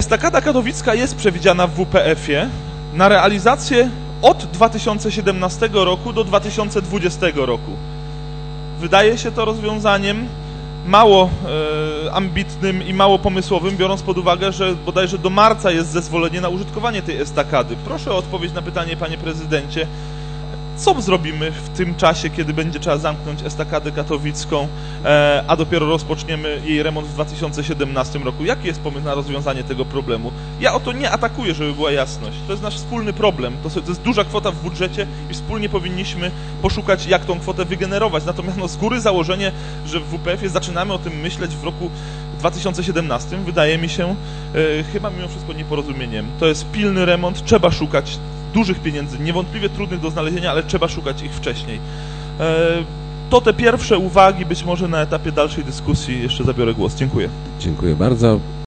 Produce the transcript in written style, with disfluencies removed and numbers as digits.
Estakada katowicka jest przewidziana w WPF-ie na realizację od 2017 roku do 2020 roku. Wydaje się to rozwiązaniem mało ambitnym i mało pomysłowym, biorąc pod uwagę, że bodajże do marca jest zezwolenie na użytkowanie tej estakady. Proszę o odpowiedź na pytanie, panie prezydencie, co zrobimy w tym czasie, kiedy będzie trzeba zamknąć estakadę katowicką, a dopiero rozpoczniemy jej remont w 2017 roku? Jaki jest pomysł na rozwiązanie tego problemu? Ja o to nie atakuję, żeby była jasność. To jest nasz wspólny problem. To jest duża kwota w budżecie i wspólnie powinniśmy poszukać, jak tą kwotę wygenerować. Natomiast z góry założenie, że w WPF-ie zaczynamy o tym myśleć w roku 2017, wydaje mi się chyba mimo wszystko nieporozumieniem. To jest pilny remont, trzeba szukać dużych pieniędzy, niewątpliwie trudnych do znalezienia, ale trzeba szukać ich wcześniej. To te pierwsze uwagi, być może na etapie dalszej dyskusji jeszcze zabiorę głos. Dziękuję. Dziękuję bardzo.